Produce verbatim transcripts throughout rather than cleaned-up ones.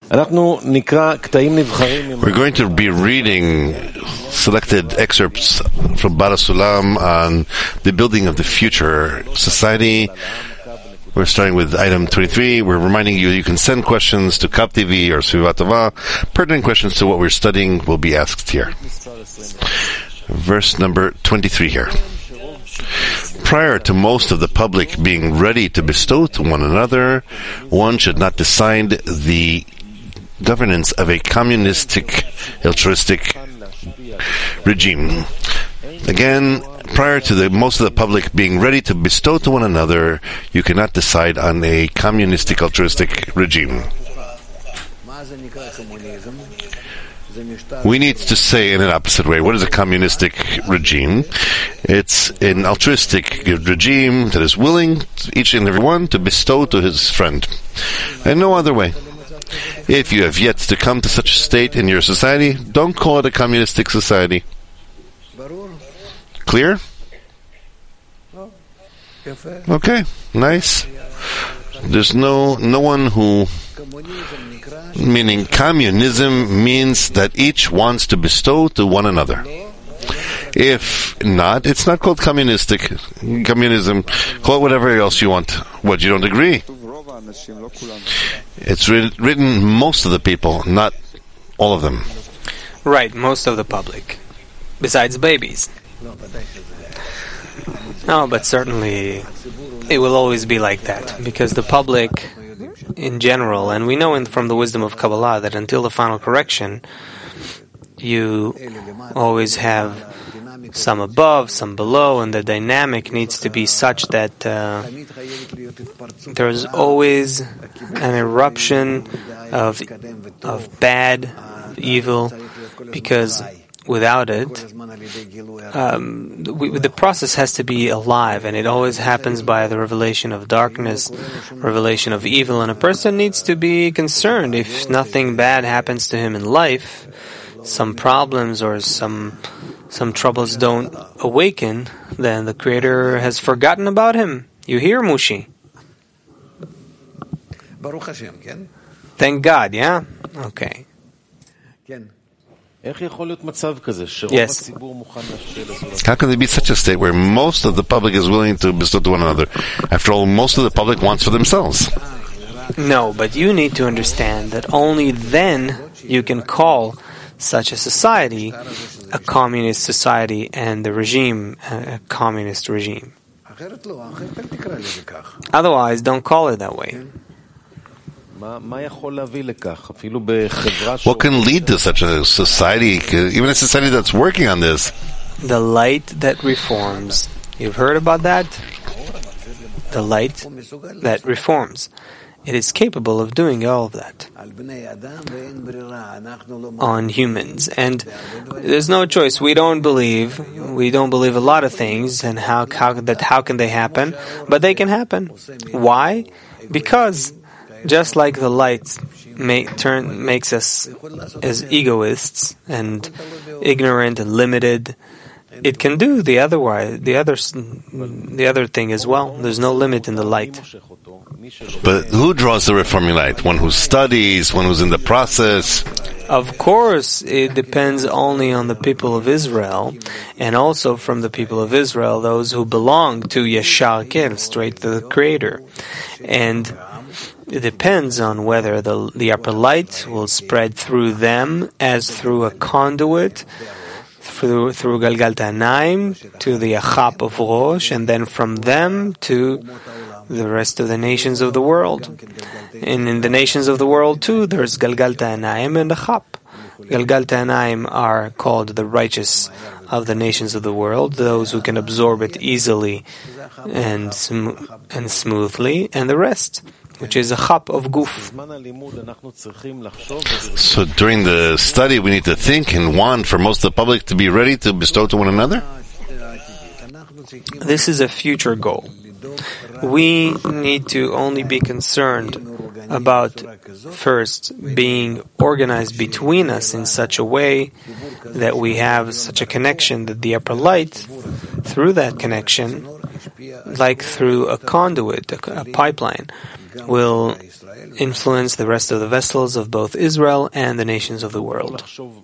We're going to be reading selected excerpts from Baal HaSulam on the building of the future society. We're starting with item twenty-three. We're reminding you you can send questions to Kap T V or Svivat Tova. Pertinent questions to what we're studying will be asked here. Verse number twenty-three here. Prior to most of the public being ready to bestow to one another, one should not decide the governance of a communistic, altruistic regime. Again, prior to the most of the public being ready to bestow to one another, you cannot decide on a communistic, altruistic regime. We need to say in an opposite way, what is a communistic regime? It's an altruistic regime that is willing, each and every one, to bestow to his friend. And no other way. If you have yet to come to such a state in your society, don't call it a communistic society. Clear? Okay, nice. There's no no one who... Meaning communism means that each wants to bestow to one another. If not, it's not called communistic. Communism, call it whatever else you want. What, you don't agree? It's written most of the people, not all of them. Right, most of the public. Besides babies. No, but certainly it will always be like that, because the public in general, and we know in, from the wisdom of Kabbalah that until the final correction, you always have some above, some below, and the dynamic needs to be such that uh, there's always an eruption of of bad, of evil, because without it, um, we, the process has to be alive, and it always happens by the revelation of darkness, revelation of evil, and a person needs to be concerned if nothing bad happens to him in life, some problems or some some troubles don't awaken, then the Creator has forgotten about him. You hear, Mushi? Thank God, yeah? Okay. Yes. How can there be such a state where most of the public is willing to bestow to one another? After all, most of the public wants for themselves. No, but you need to understand that only then you can call such a society a communist society and the regime a communist regime. Otherwise, don't call it that way. What can lead to such a society, even a society that's working on this? The light that reforms. You've heard about that? The light that reforms. It is capable of doing all of that on humans, and there's no choice. We don't believe. We don't believe a lot of things, and how how that how can they happen? But they can happen. Why? Because just like the light make, turn makes us as egoists and ignorant and limited, it can do the other way, the other the other thing as well. There's no limit in the light. But who draws the reforming light? One who studies, one who's in the process? Of course, it depends only on the people of Israel, and also from the people of Israel, those who belong to Yeshar Ken, straight to the Creator. And it depends on whether the, the upper light will spread through them as through a conduit, through through Galgalta Naim to the Achap of Rosh, and then from them to the rest of the nations of the world. And in the nations of the world too, there's Galgalta Naim and Achap. Galgalta Naim are called the righteous of the nations of the world, those who can absorb it easily and sm- and smoothly, and the rest, which is a chap of guf. So during the study, we need to think and want for most of the public to be ready to bestow to one another? This is a future goal. We need to only be concerned about first being organized between us in such a way that we have such a connection that the upper light, through that connection, like through a conduit, a, a pipeline, will influence the rest of the vessels of both Israel and the nations of the world.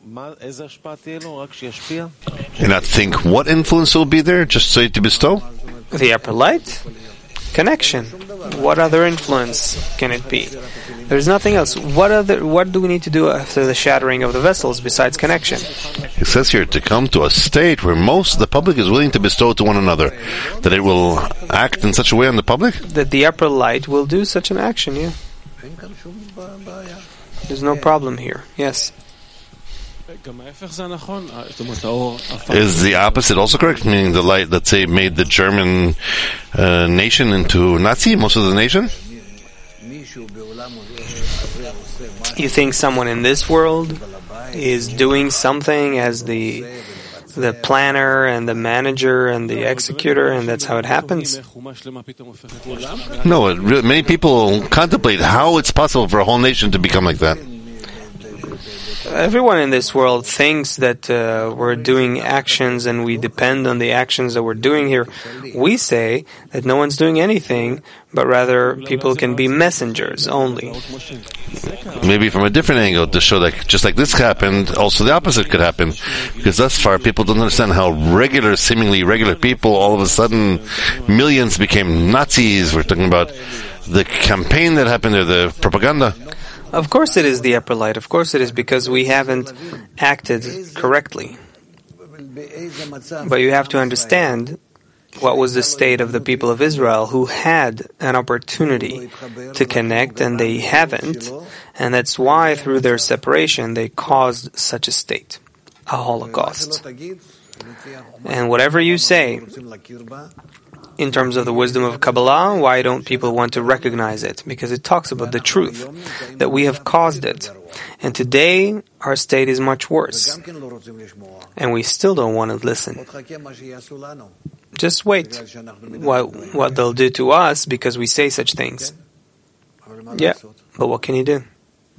And not think what influence will be there, just say to bestow? The upper light? Connection. What other influence can it be? There's nothing else. What other? What do we need to do after the shattering of the vessels besides connection? It says here to come to a state where most of the public is willing to bestow to one another, that it will act in such a way on the public? That the upper light will do such an action, yeah. There's no problem here, yes. Is the opposite also correct? Meaning the light, let's say, made the German uh, nation into Nazi, most of the nation? You think someone in this world is doing something as the the planner and the manager and the executor, and that's how it happens? No, it really, many people contemplate how it's possible for a whole nation to become like that. Everyone in this world thinks that uh, we're doing actions and we depend on the actions that we're doing here. We say that no one's doing anything, but rather people can be messengers only. Maybe from a different angle to show that just like this happened, also the opposite could happen. Because thus far people don't understand how regular, seemingly regular people, all of a sudden millions became Nazis. We're talking about the campaign that happened there, the propaganda. Of course it is the upper light. Of course it is, because we haven't acted correctly. But you have to understand what was the state of the people of Israel who had an opportunity to connect and they haven't, and that's why through their separation they caused such a state, a Holocaust. And whatever you say in terms of the wisdom of Kabbalah, why don't people want to recognize it? Because it talks about the truth, that we have caused it. And today, our state is much worse. And we still don't want to listen. Just wait what, what they'll do to us because we say such things. Yeah, but what can you do?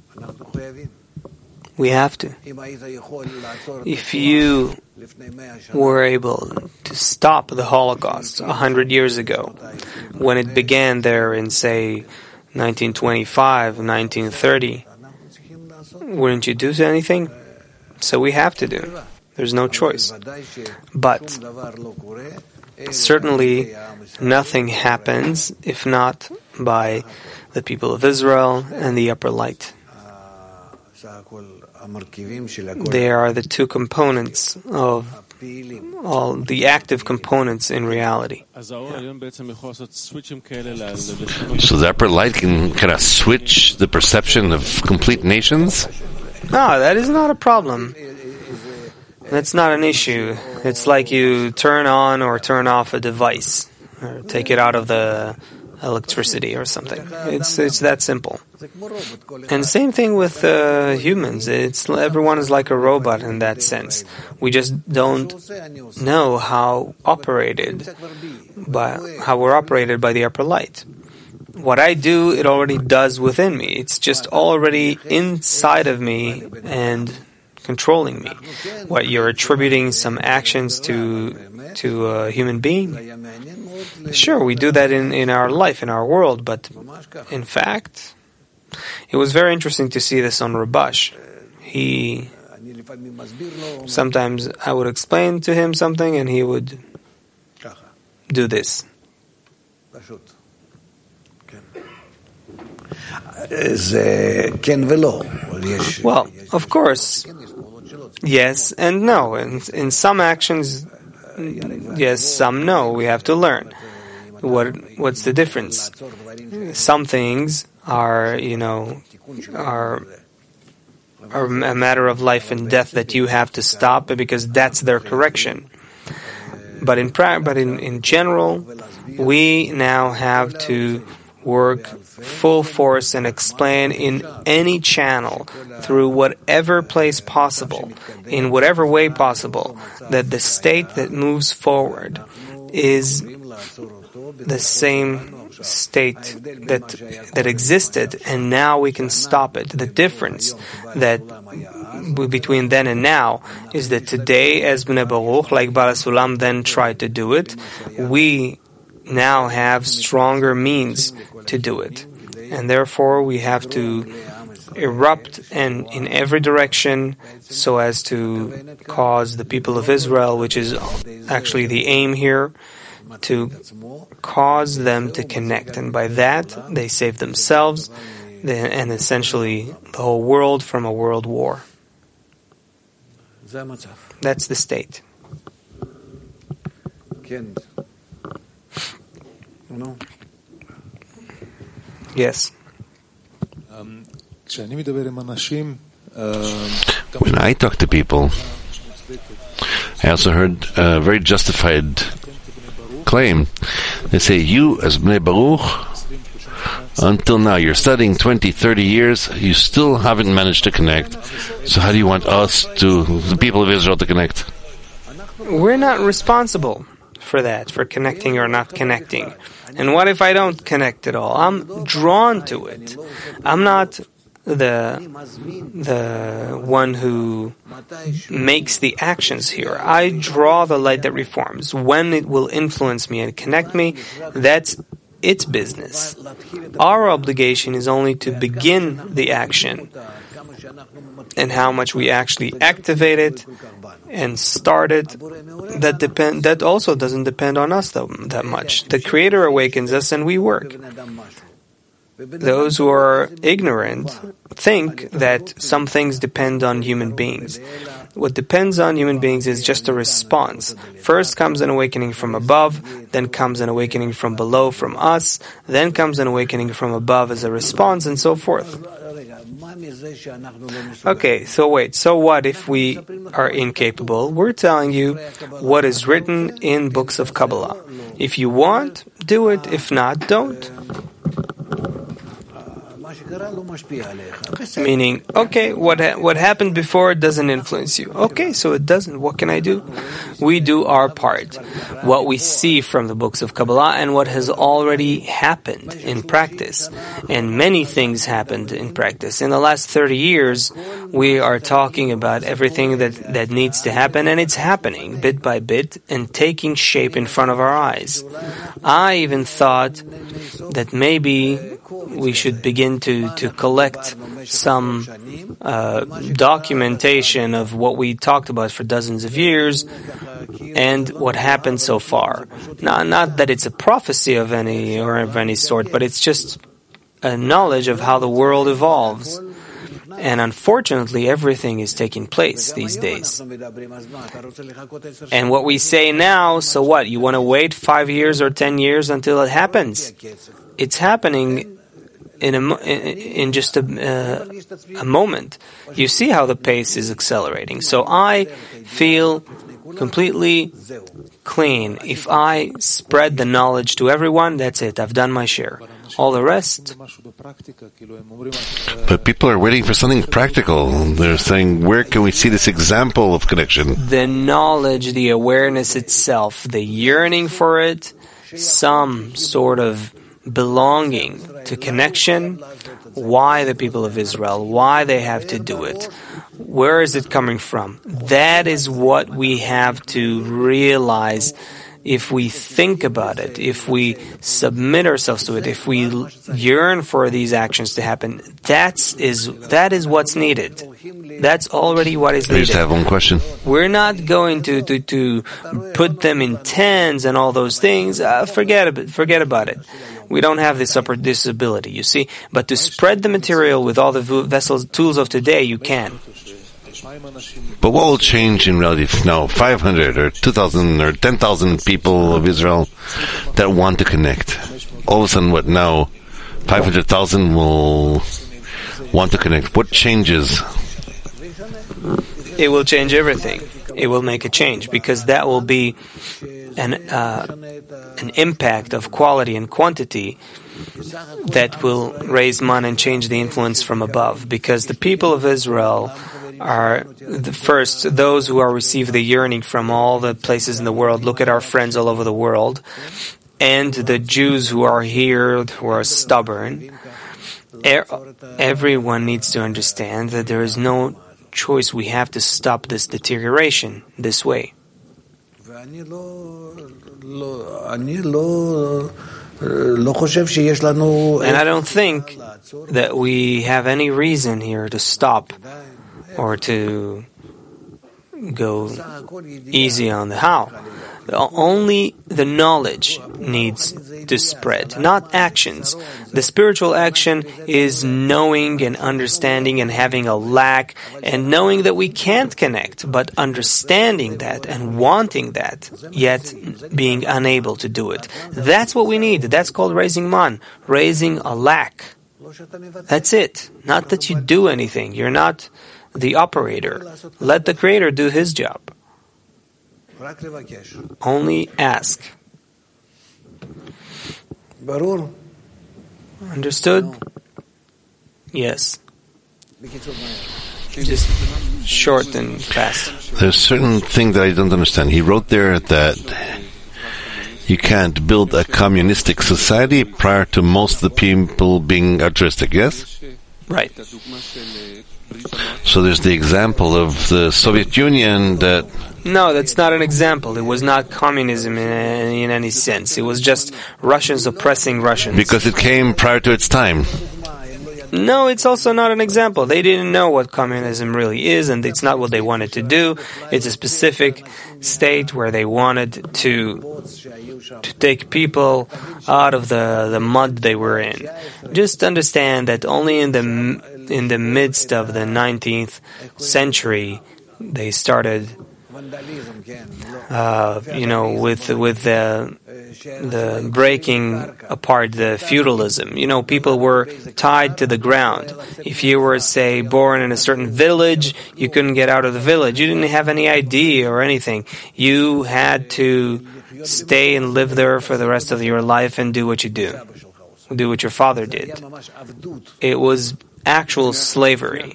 We have to. If you were able to stop the Holocaust a hundred years ago, when it began there in, say, nineteen twenty-five, nineteen thirty, wouldn't you do anything? So we have to do. There's no choice. But certainly nothing happens if not by the people of Israel and the upper light. They are the two components of all the active components in reality. So the upper light can kind of switch the perception of complete nations? No, that is not a problem. That's not an issue. It's like you turn on or turn off a device, or take it out of the electricity or something. It's it's that simple. And same thing with uh, humans. It's everyone is like a robot in that sense. We just don't know how operated by how we're operated by the upper light. What I do, it already does within me. It's just already inside of me and controlling me. What you're attributing some actions to to a human being? Sure, we do that in, in our life, in our world, but in fact, it was very interesting to see this on Rabash. He, sometimes I would explain to him something and he would do this. Well, of course, yes and no. In, in some actions, yes, some no. We have to learn. What What's the difference? Some things are, you know, are, are a matter of life and death that you have to stop because that's their correction. But in pra- but in, in general, we now have to work full force and explain in any channel, through whatever place possible, in whatever way possible, that the state that moves forward is the same state that that existed, and now we can stop it. The difference that between then and now is that today, as Bnei Baruch, like Baal Sulam then tried to do it, we now have stronger means to do it. and therefore we have to erupt and in every direction so as to cause the people of Israel, which is actually the aim here, to cause them to connect. And by that, they save themselves and essentially the whole world from a world war. That's the state. Yes. When I talk to people, I also heard a very justified claim. They say, you as Bnei Baruch, until now, you're studying twenty, thirty years, you still haven't managed to connect. So how do you want us, to the people of Israel, to connect? We're not responsible for that, for connecting or not connecting. And what if I don't connect at all? I'm drawn to it. I'm not the the one who makes the actions here. I draw the light that reforms. When it will influence me and connect me, that's its business. Our obligation is only to begin the action, and how much we actually activate it and start it, that depend. That also doesn't depend on us though, that much. The Creator awakens us and we work. Those who are ignorant think that some things depend on human beings. What depends on human beings is just a response. First comes an awakening from above, then comes an awakening from below from us, then comes an awakening from above as a response, and so forth. Okay, so wait, so what if we are incapable? We're telling you what is written in books of Kabbalah. If you want, do it. If not, don't. Meaning, okay, what ha- what happened before doesn't influence you. Okay, so it doesn't. What can I do? We do our part. What we see from the books of Kabbalah and what has already happened in practice. And many things happened in practice. In the last thirty years, we are talking about everything that, that needs to happen, and it's happening bit by bit and taking shape in front of our eyes. I even thought that maybe we should begin to, to collect some uh, documentation of what we talked about for dozens of years and what happened so far. Now, not that it's a prophecy of any or of any sort, but it's just a knowledge of how the world evolves. And unfortunately, everything is taking place these days. And what we say now, so what? You want to wait five years or ten years until it happens? It's happening in a in just a, uh, a moment. You see how the pace is accelerating. So I feel completely clean. If I spread the knowledge to everyone, that's it. I've done my share. All the rest. But people are waiting for something practical. They're saying, where can we see this example of connection? The knowledge, the awareness itself, the yearning for it, some sort of belonging to connection. Why the people of Israel? Why they have to do it? Where is it coming from? That is what we have to realize. If we think about it, if we submit ourselves to it, if we yearn for these actions to happen, that's is that is what's needed. That's already what is needed. I just have one question. We're not going to, to, to put them in tens and all those things. Uh, forget about forget about it. We don't have this upper this ability, you see. But to spread the material with all the vessels tools of today, you can. But what will change in reality if now five hundred or two thousand or ten thousand people of Israel that want to connect? All of a sudden, what now? five hundred thousand will want to connect. What changes? It will change everything. It will make a change because that will be an uh, an impact of quality and quantity that will raise man and change the influence from above. Because the people of Israel are the first, those who are receive the yearning from all the places in the world. Look at our friends all over the world. And the Jews who are here, who are stubborn. Everyone needs to understand that there is no choice. We have to stop this deterioration this way. And I don't think that we have any reason here to stop or to go easy on the how. Only the knowledge needs to spread, not actions. The spiritual action is knowing and understanding and having a lack and knowing that we can't connect, but understanding that and wanting that, yet being unable to do it. That's what we need. That's called raising man, raising a lack. That's it. Not that you do anything. You're not the operator. Let the Creator do His job. Only ask. Understood? Yes. Just short and fast. There's a certain thing that I don't understand. He wrote there that you can't build a communistic society prior to most of the people being altruistic, yes? Right. So there's the example of the Soviet Union that... No, that's not an example. It was not communism in, in any sense. It was just Russians oppressing Russians. Because it came prior to its time. No, it's also not an example. They didn't know what communism really is, and it's not what they wanted to do. It's a specific state where they wanted to to take people out of the, the mud they were in. Just understand that only in the in the midst of the nineteenth century they started, uh, you know, with with the the breaking apart the feudalism. You know, people were tied to the ground. If you were, say, born in a certain village, you couldn't get out of the village. You didn't have any I D or anything. You had to stay and live there for the rest of your life and do what you do. Do what your father did. It was actual slavery.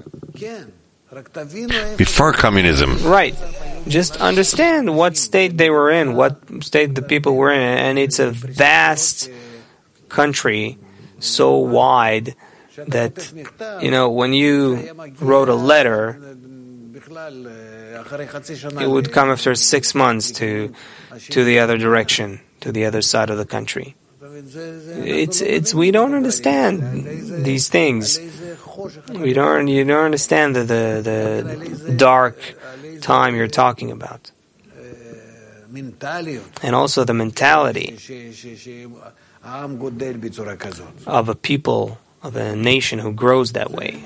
Before communism. Right. Just understand what state they were in, what state the people were in, and it's a vast country, so wide that, you know, when you wrote a letter, it would come after six months to to the other direction, to the other side of the country. It's it's we don't understand these things. We don't you don't understand the the, the dark time you're talking about, and also the mentality of a people, of a nation who grows that way.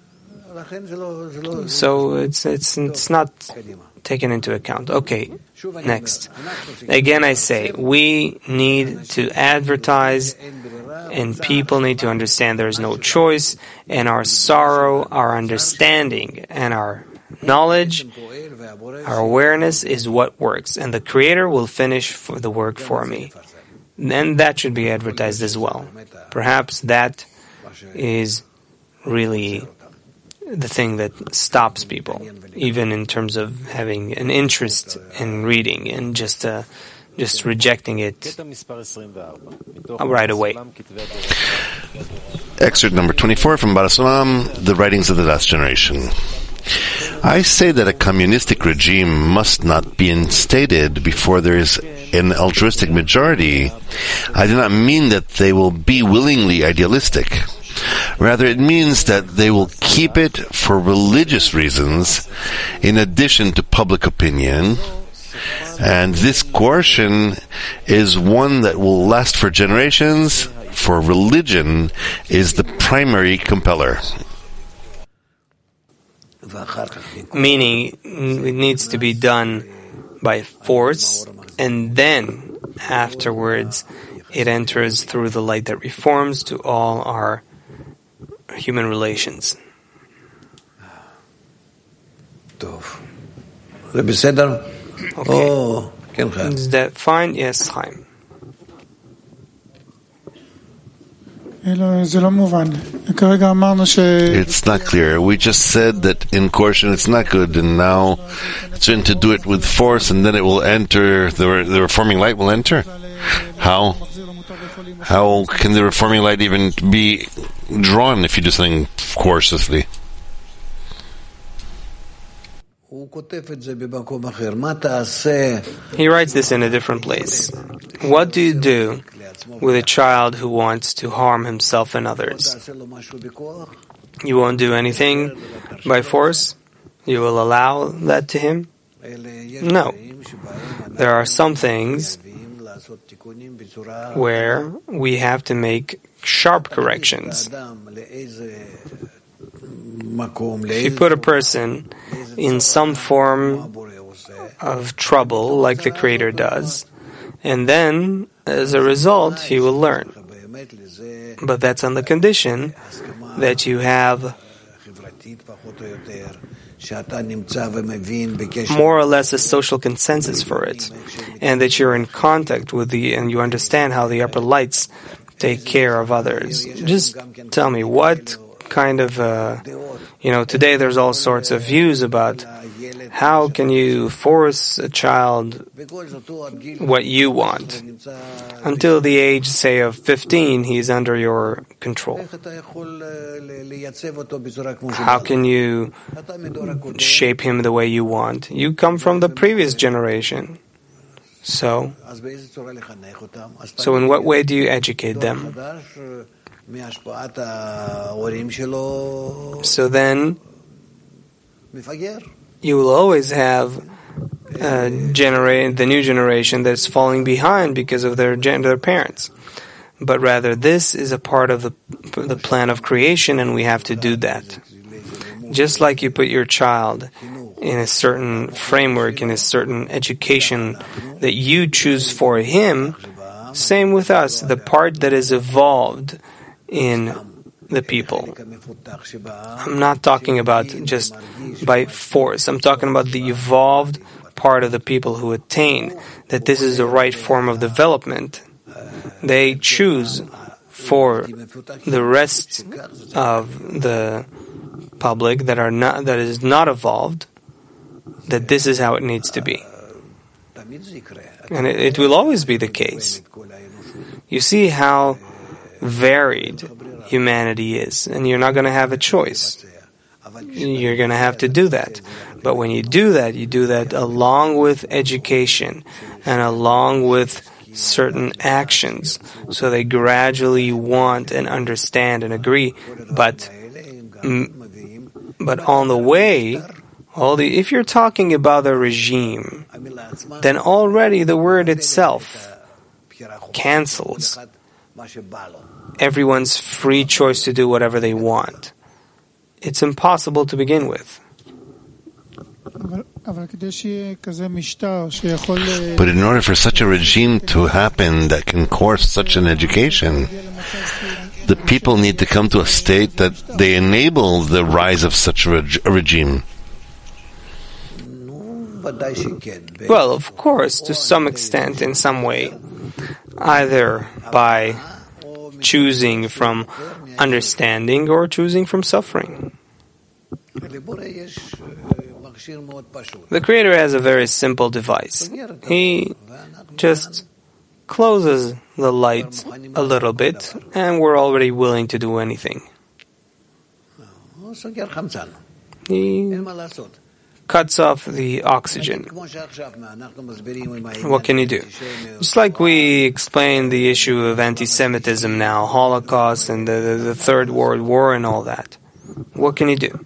So it's it's it's not taken into account. Okay, next. Again, I say we need to advertise, and people need to understand there is no choice, and our sorrow, our understanding, and our knowledge, our awareness is what works, and the Creator will finish for the work for me. And that should be advertised as well. Perhaps that is really the thing that stops people, even in terms of having an interest in reading and just uh, just rejecting it right away. Excerpt number twenty-four from Baal HaSulam, The Writings of the Last Generation. I say that a communistic regime must not be instated before there is an altruistic majority. I do not mean that they will be willingly idealistic. Rather, it means that they will keep it for religious reasons in addition to public opinion. And this coercion is one that will last for generations, for religion is the primary compeller. Meaning, it needs to be done by force, and then afterwards it enters through the light that reforms to all our human relations. Okay. Is that fine? Yes, Chaim. It's not clear. We just said that in coercion it's not good, and now it's going to do it with force, and then it will enter, the, the reforming light will enter. How? How can the reforming light even be drawn if you do something coercively? He writes this in a different place. What do you do with a child who wants to harm himself and others? You won't do anything by force? You will allow that to him? No. There are some things where we have to make sharp corrections. If you put a person in some form of trouble, like the Creator does, and then, as a result, he will learn. But that's on the condition that you have more or less a social consensus for it, and that you're in contact with the, and you understand how the upper lights take care of others. Just tell me, what kind of, uh, you know, today there's all sorts of views about how can you force a child what you want. Until the age, say, of fifteen, he's under your control. How can you shape him the way you want? You come from the previous generation. So, so in what way do you educate them? So then, you will always have uh, generate the new generation that's falling behind because of their their parents. But rather, this is a part of the the plan of creation, and we have to do that. Just like you put your child in a certain framework, in a certain education that you choose for him, same with us. The part that is evolved in the people. I'm not talking about just by force. I'm talking about the evolved part of the people who attain that this is the right form of development. They choose for the rest of the public that are not that is not evolved that this is how it needs to be. And it, it will always be the case. You see how varied humanity is, and you're not going to have a choice. You're going to have to do that. But when you do that, you do that along with education and along with certain actions, so they gradually want and understand and agree. But but on the way, all the if you're talking about a regime, then already the word itself cancels everyone's free choice to do whatever they want. It's impossible to begin with. But in order for such a regime to happen that can course such an education, the people need to come to a state that they enable the rise of such a, reg- a regime. Well, of course, to some extent, in some way, either by choosing from understanding or choosing from suffering. The Creator has a very simple device. He just closes the light a little bit, and we're already willing to do anything. He cuts off the oxygen. What can you do? Just like we explained the issue of anti-Semitism now, Holocaust and the, the, the Third World War and all that. What can you do?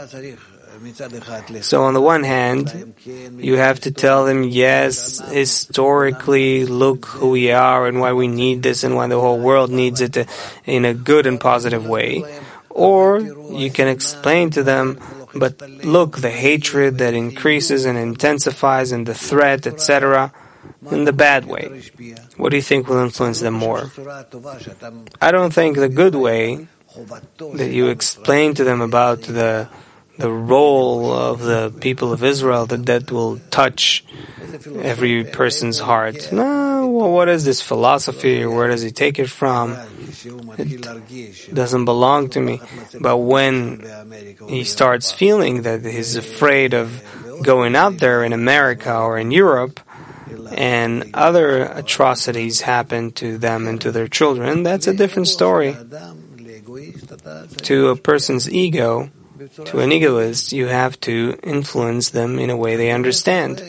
So on the one hand, you have to tell them, yes, historically, look who we are and why we need this and why the whole world needs it in a good and positive way. Or you can explain to them, but look, the hatred that increases and intensifies and the threat, et cetera, in the bad way. What do you think will influence them more? I don't think the good way that you explain to them about the the role of the people of Israel, that that will touch every person's heart. No, well, what is this philosophy? Where does he take it from? It doesn't belong to me. But when he starts feeling that he's afraid of going out there in America or in Europe, and other atrocities happen to them and to their children, that's a different story. To a person's ego, To an egoist, you have to influence them in a way they understand.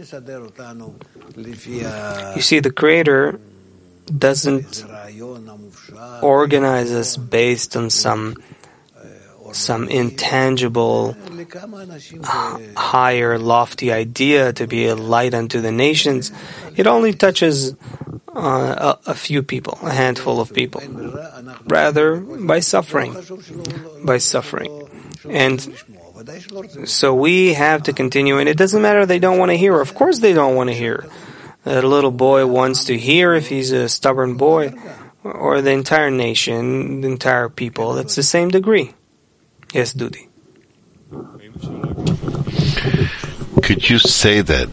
You see, the Creator doesn't organize us based on some some intangible, higher, lofty idea to be a light unto the nations. It only touches uh, a, a few people, a handful of people. Rather, by suffering. By suffering. And so we have to continue, and it doesn't matter they don't want to hear. Of course they don't want to hear. A little boy wants to hear if he's a stubborn boy, or the entire nation, the entire people. That's the same degree. Yes, Dudi. Could you say that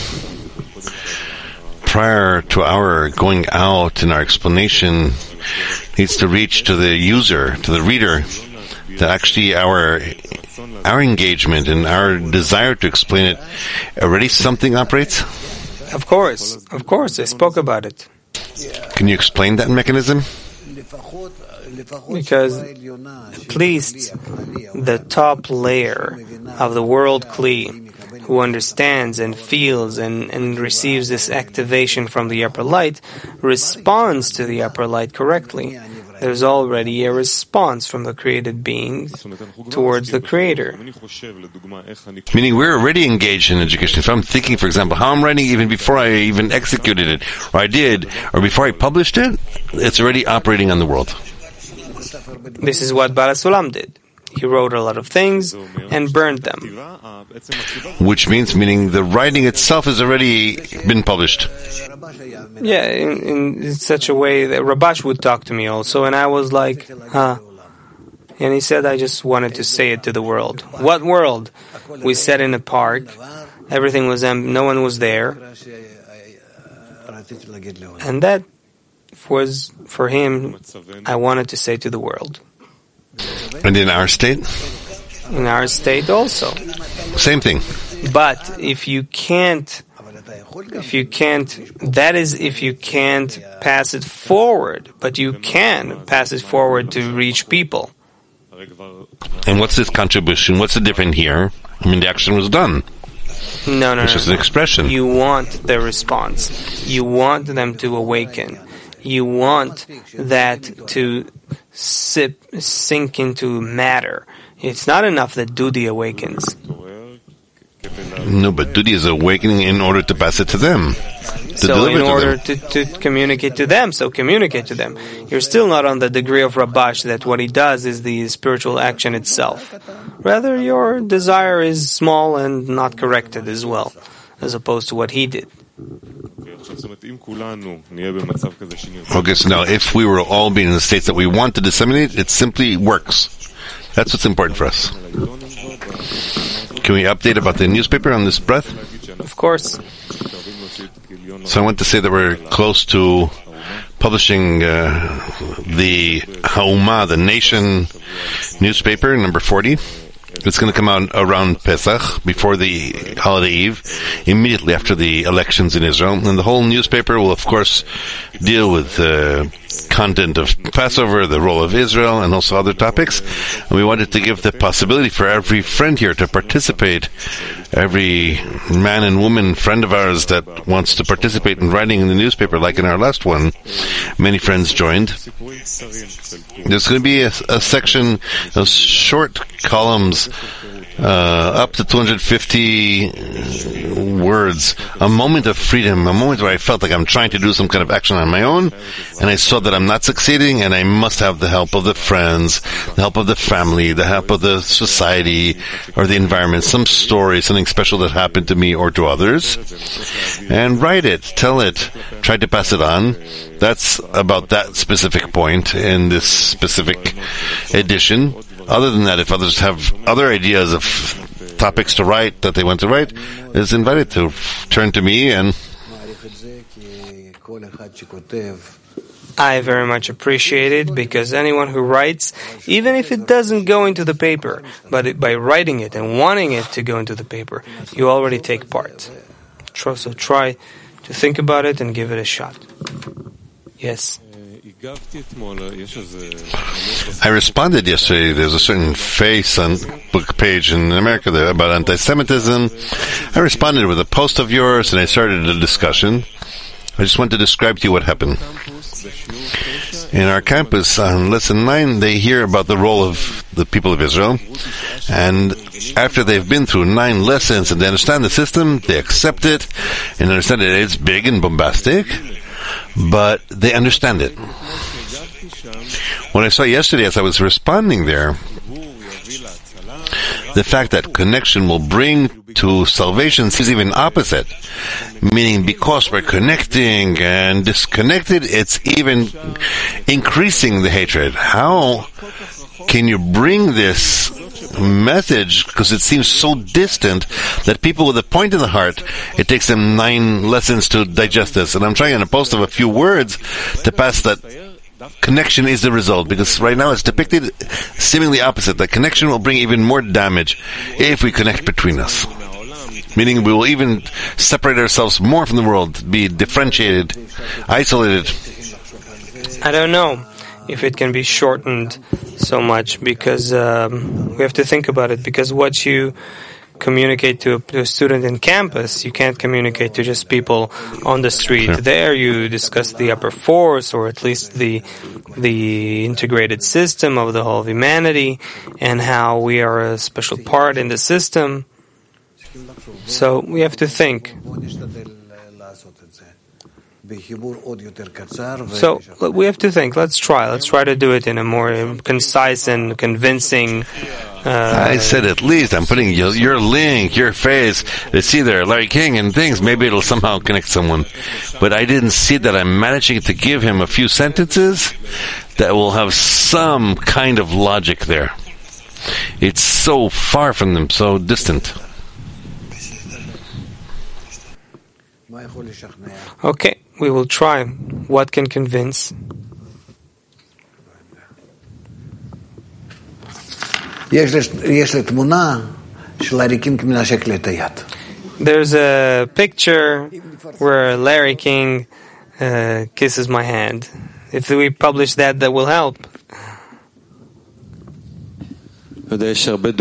prior to our going out and our explanation needs to reach to the user, to the reader, that actually our our engagement and our desire to explain it already something operates? Of course, of course, I spoke about it. Can you explain that mechanism? Because at least the top layer of the world Kli, who understands and feels and, and receives this activation from the upper light, responds to the upper light correctly. There's already a response from the created being towards the Creator. Meaning we're already engaged in education. If I'm thinking, for example, how I'm writing even before I even executed it, or I did, or before I published it, it's already operating on the world. This is what Baal HaSulam did. He wrote a lot of things and burned them. Which means, meaning the writing itself has already been published. Yeah, in, in such a way that Rabash would talk to me also, and I was like, huh. And he said, I just wanted to say it to the world. What world? We sat in a park, everything was empty, no one was there. And that was, for him, I wanted to say to the world. And in our state? In our state also. Same thing. But if you can't, if you can't, that is if you can't pass it forward, but you can pass it forward to reach people. And what's this contribution? What's the difference here? I mean, the action was done. No, no, It's no. just an expression. You want the response. You want them to awaken. You want that to sip, sink into matter. It's not enough that Dudi awakens. No, but Dudi is awakening in order to pass it to them. To So in deliver order to to, to communicate to them, so communicate to them. You're still not on the degree of Rabash that what he does is the spiritual action itself. Rather, your desire is small and not corrected as well, as opposed to what he did. Okay, so now if we were all being in the states that we want to disseminate, it simply works. That's what's important for us. Can we update about the newspaper on this breath? Of course. So I want to say that we're close to publishing uh, the Hauma, the Nation newspaper, number forty. It's going to come out around Pesach, before the holiday eve, immediately after the elections in Israel. And the whole newspaper will, of course, deal with the uh, content of Passover, the role of Israel, and also other topics. And we wanted to give the possibility for every friend here to participate, every man and woman friend of ours that wants to participate in writing in the newspaper, like in our last one. Many friends joined. There's going to be a, a section, those short columns, uh, up to two hundred fifty words, a moment of freedom, a moment where I felt like I'm trying to do some kind of action on my own, and I saw that I'm not succeeding, and I must have the help of the friends, the help of the family, the help of the society, or the environment, some story, something special that happened to me or to others, and write it, tell it, try to pass it on. That's about that specific point in this specific edition. Other than that, if others have other ideas of topics to write that they want to write, is invited to turn to me. And I very much appreciate it, because anyone who writes, even if it doesn't go into the paper, but it, by writing it and wanting it to go into the paper, you already take part. So try to think about it and give it a shot. Yes. I responded yesterday. There's a certain face on book page in America there about anti-Semitism. I responded with a post of yours, and I started a discussion. I just want to describe to you what happened. In our campus, on lesson nine, they hear about the role of the people of Israel, and after they've been through nine lessons and they understand the system, they accept it, and understand that it's big and bombastic, but they understand it. What I saw yesterday as I was responding there, the fact that connection will bring to salvation is even opposite. Meaning because we're connecting and disconnected, it's even increasing the hatred. How can you bring this message, because it seems so distant, that people with a point in the heart, it takes them nine lessons to digest this. And I'm trying in a post of a few words to pass that connection is the result, because right now it's depicted seemingly opposite. That connection will bring even more damage if we connect between us. Meaning we will even separate ourselves more from the world, be differentiated, isolated. I don't know if it can be shortened so much, because um, we have to think about it, because what you communicate to a, to a student in campus, you can't communicate to just people on the street. Sure. There you discuss the upper force, or at least the the integrated system of the whole of humanity, and how we are a special part in the system. So we have to think. So we have to think. Let's try. Let's try to do it in a more concise and convincing. Uh, I said at least I'm putting your, your link, your face. It's either Larry King and things. Maybe it'll somehow connect someone. But I didn't see that I'm managing to give him a few sentences that will have some kind of logic there. It's so far from them, so distant. Okay, we will try. What can convince? There's a picture where Larry King uh, kisses my hand. If we publish that, that will help. There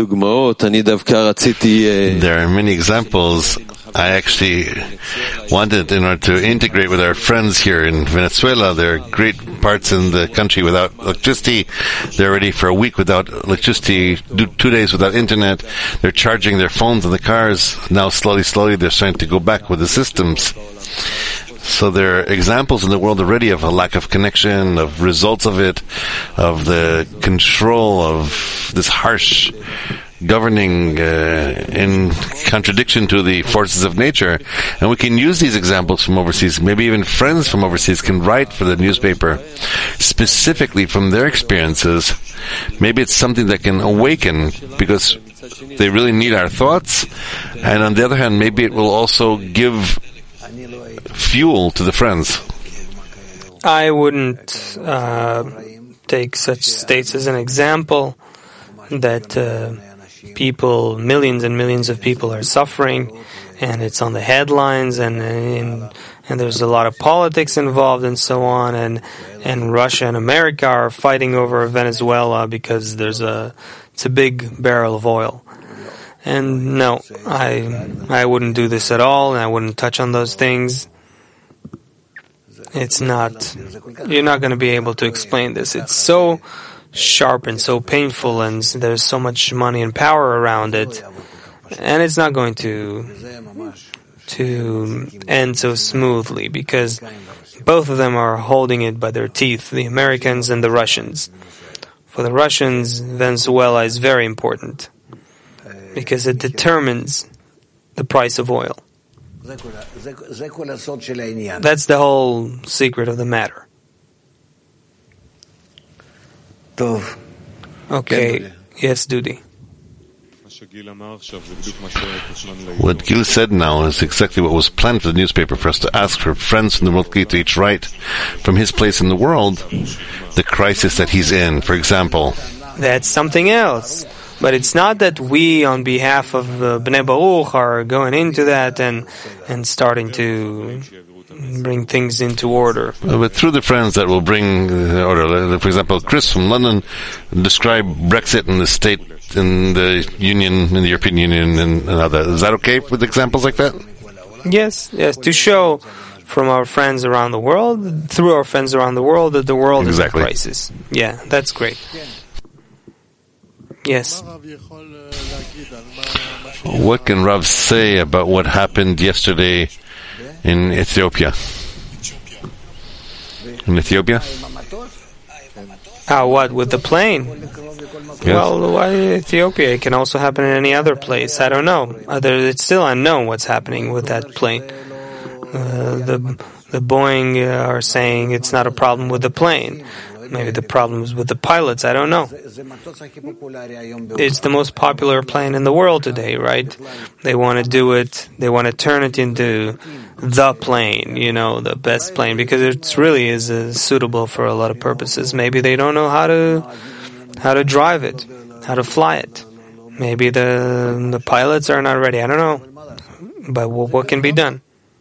are many examples. I actually wanted, in order to integrate with our friends here in Venezuela, there are great parts in the country without electricity. They're already for a week without electricity, two days without internet. They're charging their phones in the cars. Now slowly, slowly, they're starting to go back with the systems. So there are examples in the world already of a lack of connection, of results of it, of the control of this harsh governing uh, in contradiction to the forces of nature. And we can use these examples from overseas. Maybe even friends from overseas can write for the newspaper specifically from their experiences. Maybe it's something that can awaken, because they really need our thoughts. And on the other hand, maybe it will also give fuel to the friends. I wouldn't uh, take such states as an example that uh, people, millions and millions of people are suffering, and it's on the headlines, and and, and there's a lot of politics involved and so on, and and Russia and America are fighting over Venezuela because there's a it's a big barrel of oil. And no, I I wouldn't do this at all, and I wouldn't touch on those things. It's not, you're not going to be able to explain this. It's so sharp and so painful, and there's so much money and power around it, and it's not going to to end so smoothly, because both of them are holding it by their teeth, the Americans and the Russians. For the Russians, Venezuela is very important, because it determines the price of oil. That's the whole secret of the matter. Okay, yes, Dudi. What Gil said now is exactly what was planned for the newspaper, for us to ask for friends from the world to each write from his place in the world the crisis that he's in, for example. That's something else. But it's not that we, on behalf of uh, Bnei Baruch, are going into that and and starting to bring things into order. Uh, but through the friends that will bring uh, order. For example, Chris from London described Brexit in the state, in the Union, in the European Union, and, and how that. Is that okay with examples like that? Yes, yes, to show from our friends around the world, through our friends around the world, that the world exactly. is in crisis. Yeah, that's great. Yes. What can Rav say about what happened yesterday in Ethiopia? In Ethiopia? Ah, what, with the plane? Yes. Well, why Ethiopia? It can also happen in any other place. I don't know. Other, it's still unknown what's happening with that plane. Uh, the the Boeing uh, are saying it's not a problem with the plane. Maybe the problem is with the pilots. I don't know. It's the most popular plane in the world today, right? They want to do it. They want to turn it into the plane, you know, the best plane, because it really is uh, suitable for a lot of purposes. Maybe they don't know how to how to drive it, how to fly it. Maybe the the pilots are not ready. I don't know. But what, what can be done?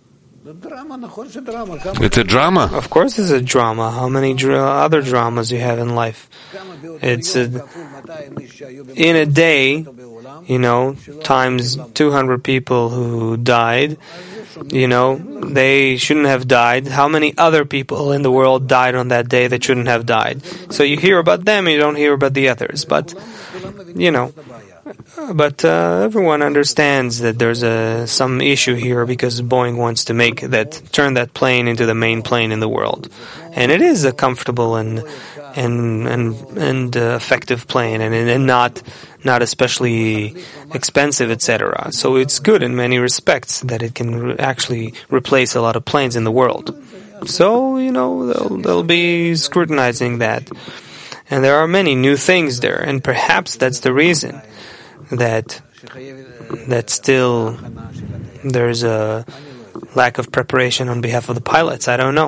It's a drama. Of course it's a drama. How many dra- other dramas you have in life? It's a, in a day, you know, times two hundred people who died, you know, they shouldn't have died. How many other people in the world died on that day that shouldn't have died? So you hear about them and you don't hear about the others. But, you know, But uh, everyone understands that there's a some issue here because Boeing wants to make that turn that plane into the main plane in the world, and it is a comfortable and and and and uh, effective plane, and, and not not especially expensive, et cetera. So it's good in many respects that it can re- actually replace a lot of planes in the world. So you know they'll they'll be scrutinizing that, and there are many new things there, and perhaps that's the reason that that still there's a lack of preparation on behalf of the pilots. I don't know.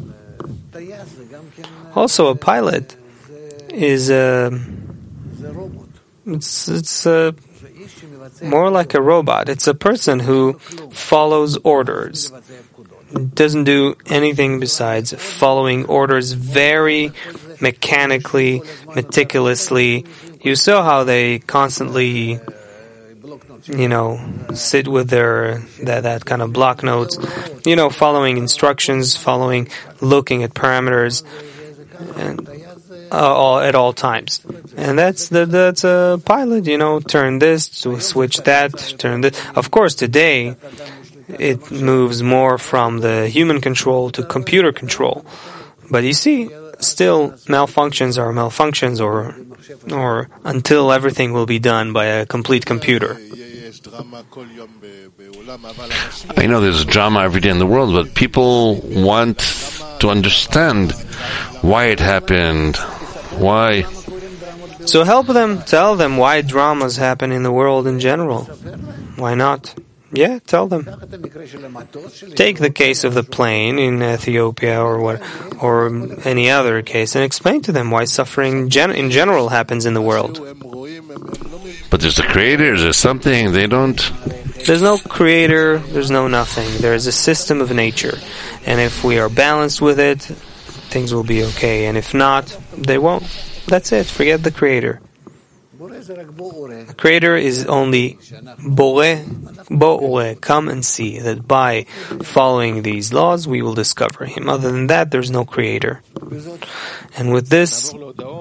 Also, a pilot is a it's it's a, more like a robot. It's a person who follows orders. Doesn't do anything besides following orders very mechanically, meticulously. You saw how they constantly, you know, sit with their that, that kind of block notes, you know, following instructions, following, looking at parameters, and uh, all at all times. And that's the that's a pilot, you know. Turn this to switch that. Turn this. Of course, today it moves more from the human control to computer control. But you see, still malfunctions are malfunctions, or or until everything will be done by a complete computer. I know there's drama every day in the world, but people want to understand why it happened, why. So help them, tell them why dramas happen in the world in general. Why not? Yeah, tell them. Take the case of the plane in Ethiopia or what, or any other case, and explain to them why suffering gen- in general happens in the world. But there's a creator, there's something, they don't... There's no creator, there's no nothing. There's a system of nature. And if we are balanced with it, things will be okay. And if not, they won't. That's it. Forget the creator. The creator is only Boré, Boré. Come and see that by following these laws we will discover him. Other than that, there's no creator. And with this,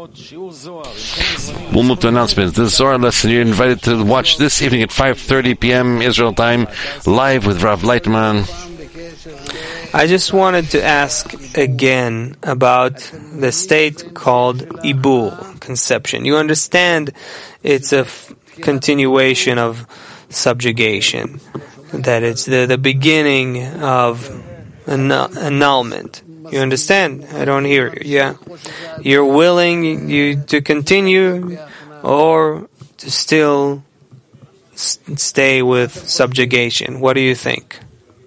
we'll move to announcements. This is Zohar lesson. You're invited to watch this evening at five thirty p.m. Israel time, live with Rav Leitman. I just wanted to ask again about the state called Ibul, conception. You understand it's a f- continuation of subjugation, that it's the, the beginning of annu- annulment. You understand? I don't hear you. Yeah. You're willing you to continue or to still s- stay with subjugation. What do you think?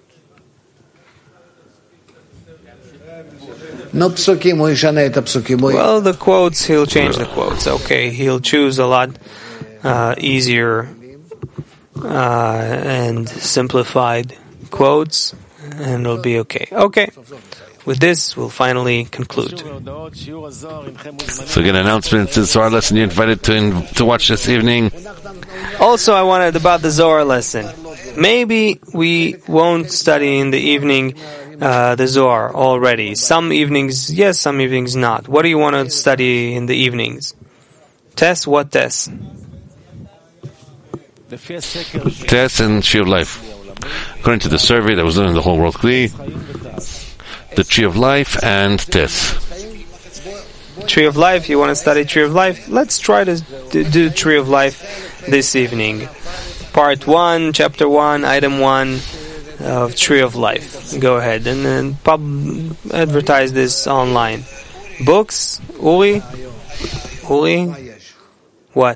Well, the quotes, he'll change the quotes. Okay, he'll choose a lot uh, easier uh, and simplified quotes, and it'll be okay. Okay. With this, we'll finally conclude. So again, announcements is our lesson you're invited to in, to watch this evening. Also, I wanted about the Zohar lesson. Maybe we won't study in the evening uh, the Zohar already. Some evenings, yes, some evenings not. What do you want to study in the evenings? Tess, what Tess? Tess and Tree of Life. According to the survey that was done in the whole world Kli, the Tree of Life and Tess. Tree of Life, you want to study Tree of Life? Let's try to do Tree of Life this evening. Part one, chapter one, item one of Tree of Life. Go ahead and then pub- advertise this online. Books? Uli? Uli? What?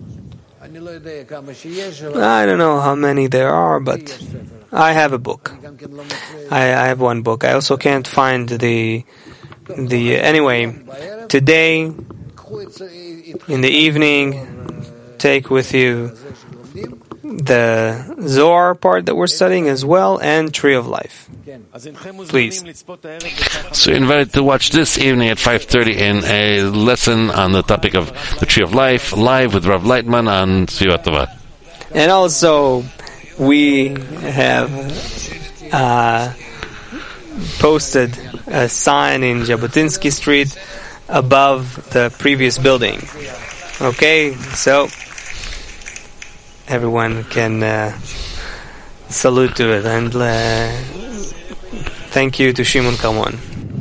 I don't know how many there are, but I have a book. I, I have one book. I also can't find the the anyway. Today, in the evening, take with you the Zohar part that we're studying as well, and Tree of Life. Please. So you're invited to watch this evening at five thirty in a lesson on the topic of the Tree of Life, live with Rav Leitman on Sfivat Tova. And also, we have uh, posted a sign in Jabotinsky Street above the previous building. Okay, so everyone can uh, salute to it, and uh, thank you to Shimon Kamon.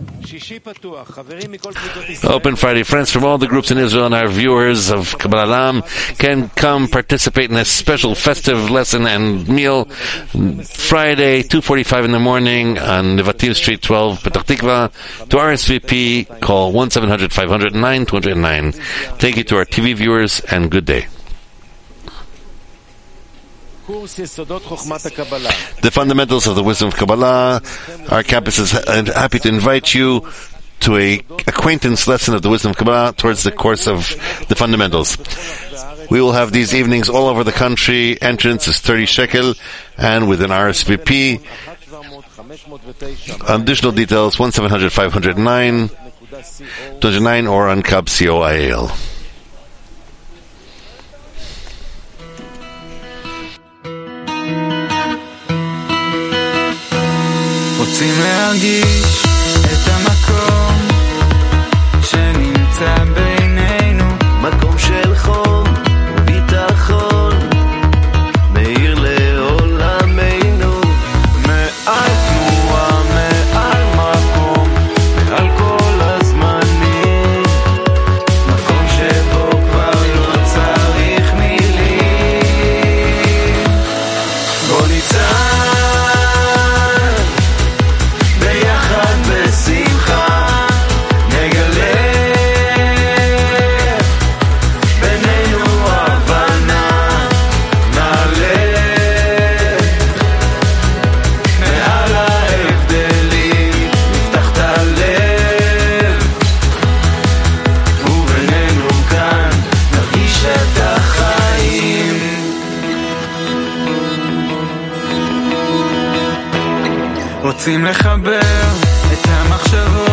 Open Friday. Friends from all the groups in Israel and our viewers of Kabbalah Olam can come participate in a special festive lesson and meal Friday, two forty-five in the morning on Nevatim Street twelve, Petach Tikva. To R S V P, call one seven hundred five hundred nine two oh nine. Thank you to our T V viewers and good day. The fundamentals of the wisdom of Kabbalah. Our campus is happy to invite you to a acquaintance lesson of the wisdom of Kabbalah towards the course of the fundamentals. We will have these evenings all over the country. Entrance is thirty shekel, and with an R S V P. Additional details one seven hundred five hundred nine two oh nine or on Cab C O I L. רוצים להרגיש את המקום שנמצא בינינו, מקום של חום וביטחון מאיר לעולמנו, מעל תנועה, מעל מקום, מעל כל הזמנים, מקום שבו כבר לא צריך מילים. בוא ניצח רוצים לחבר את המחשבות